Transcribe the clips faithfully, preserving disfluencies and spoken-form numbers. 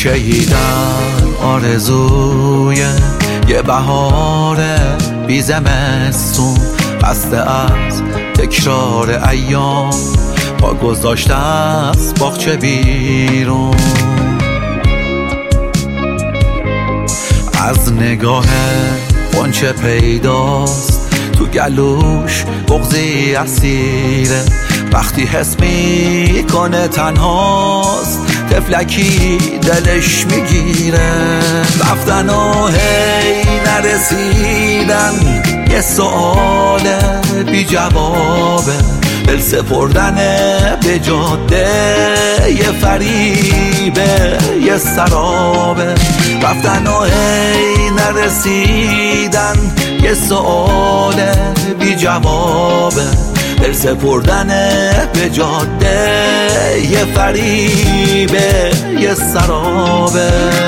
شیدن آرزوی یه بهار بی زمستون، خسته از تکرار ایام با گذاشته از باغچه بیرون. از نگاه غنچه پیداست تو گلوش بغضی اسیره، وقتی حس میکنه تنهاست تفلکی دلش میگیره. رفتن و هی نرسیدن یه سؤال بی جوابه، دل سپردن به جاده یه فریبه یه سرابه. رفتن و هی نرسیدن یه سؤال بی جوابه، دل سپردن به جاده یه فریبه یه سرابه.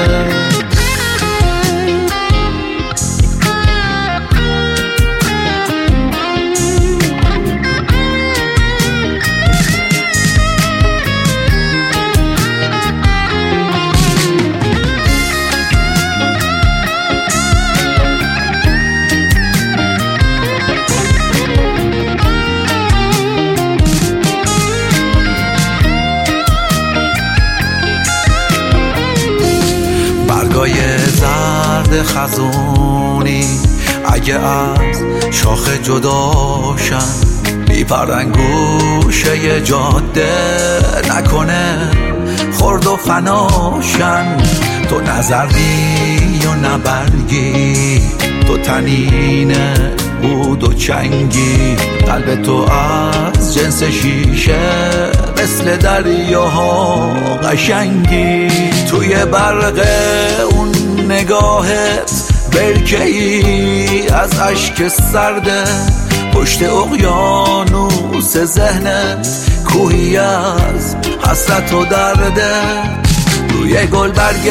برگای زرد خزونی اگه از شاخه جداشن، بیپرن گوشه ی جاده نکنه خرد و فناشن. تو نزردی و نبرگی، تو تنین بود و چنگی، قلب تو از جنس شیشه مثل دریاها قشنگی. توی برق اون نگاهت برکه‌ای از اشک سرده، پشت اقیانوس ذهنت کوهی از حسرت و درده. روی گلبرگ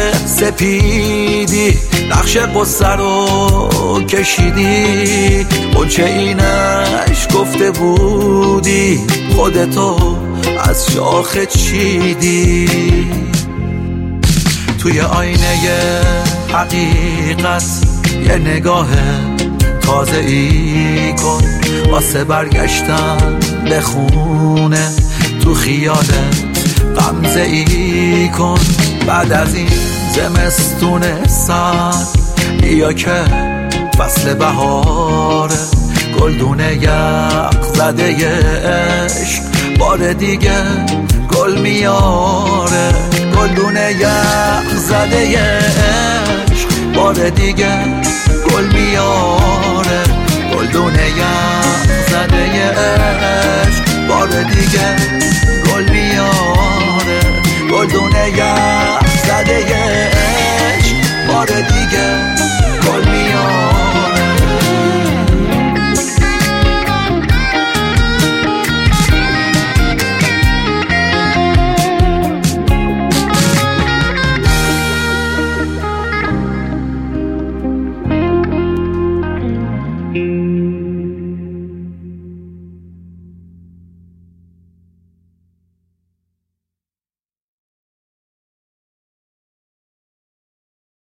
سپیدی نقش قصه رو کشیدی، غنچه اینش گفته بودی خودتو از شاخه چیدی. توی آینه حقیقت یه نگاه تازه ای کن، واسه برگشتن به خونه تو خیالت غمزه ای کن. بعد از این زمستون سرد بیا که فصل بهاره، گلدونه یخ زده ی عشق بار دیگه گل میاره. گلدونه یخ زده ی عشق بار دیگه گل میاره. گلدونه یخ زده ی عشق بار دیگه گل میاره.